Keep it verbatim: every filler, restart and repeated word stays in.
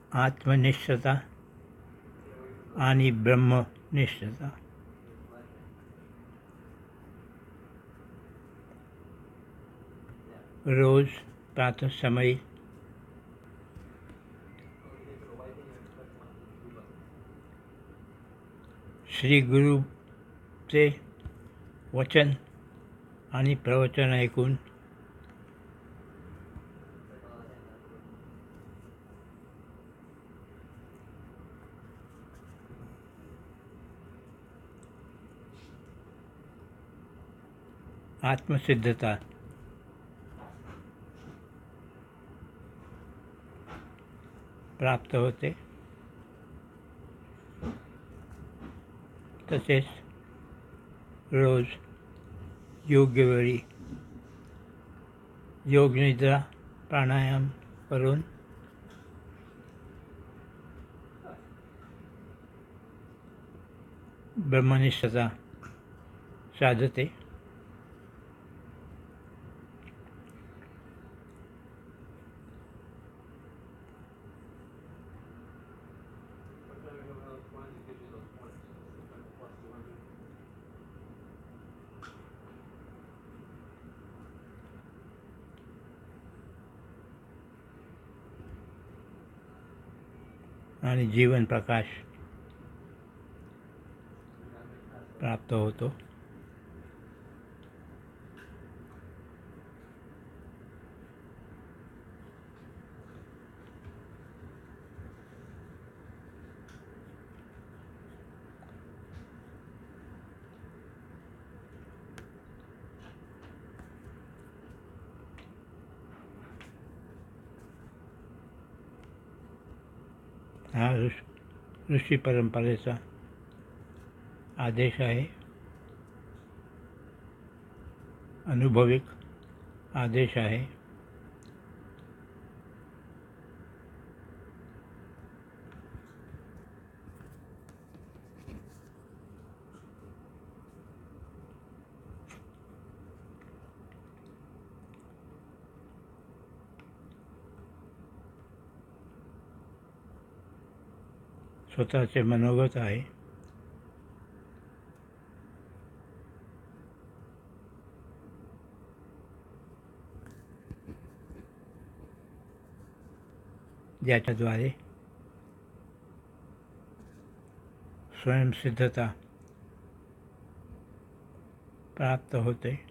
आत्मनिष्ठता आणि ब्रह्मनिष्ठता. रोज प्रातःसमयी श्री गुरुचे वचन आणि प्रवचन ऐकून आत्मसिद्धता प्राप्त होते. तसेच रोज योग्य वेळी योगनिद्रा प्राणायाम करून ब्रह्मनिष्ठता साधते. आणि जीवन प्रकाश प्राप्त होतो. हा ऋष ऋषी परंपरेचा आदेश आहे, अनुभविक आदेश आहे. स्वतःचे मनोगत आहे. ज्याच्याद्वारे स्वयंसिद्धता प्राप्त होते.